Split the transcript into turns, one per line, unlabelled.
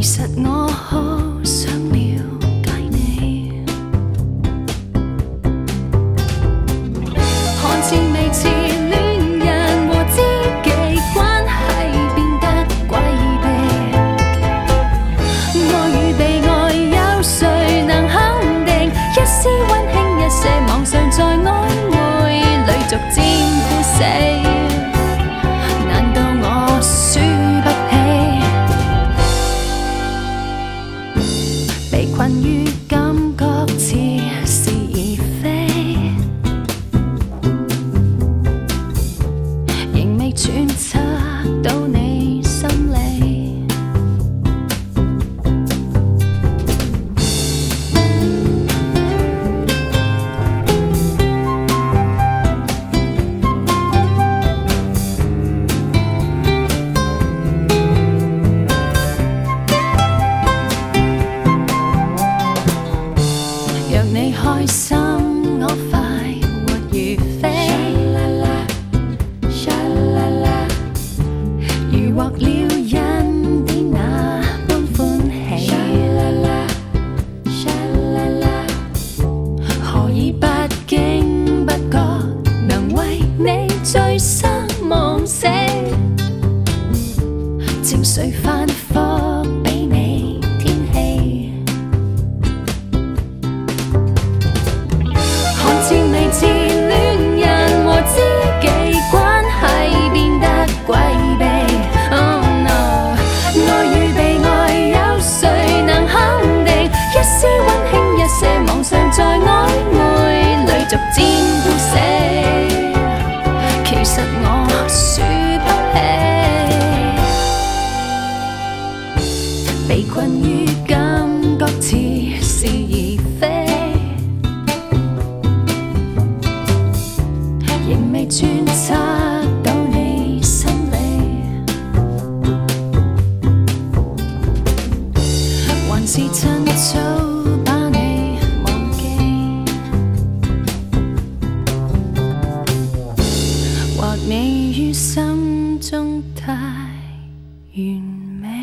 实我好想了解你，看似未似恋人和知己关系变得诡秘。爱与被爱，有谁能肯定？一丝温馨，一些妄想，在暧昧里逐渐枯死。难道我输不起？被困于感觉似是而非，仍未揣测到你心理。若你开心，我快活如飛。如獲了恩典，那般歡喜。何以不經不覺，能為你醉生夢死？情緒反覆比你天氣。看似未似戀人和知己關係變得詭秘。Oh no， 愛與被愛，有誰能肯定？一絲溫馨，一些妄想，在曖昧裏逐漸枯死。其實我輸不起，被困於感覺似是而非。仍未揣測到你心理，還是趁早把你忘記，或未於心中太完美。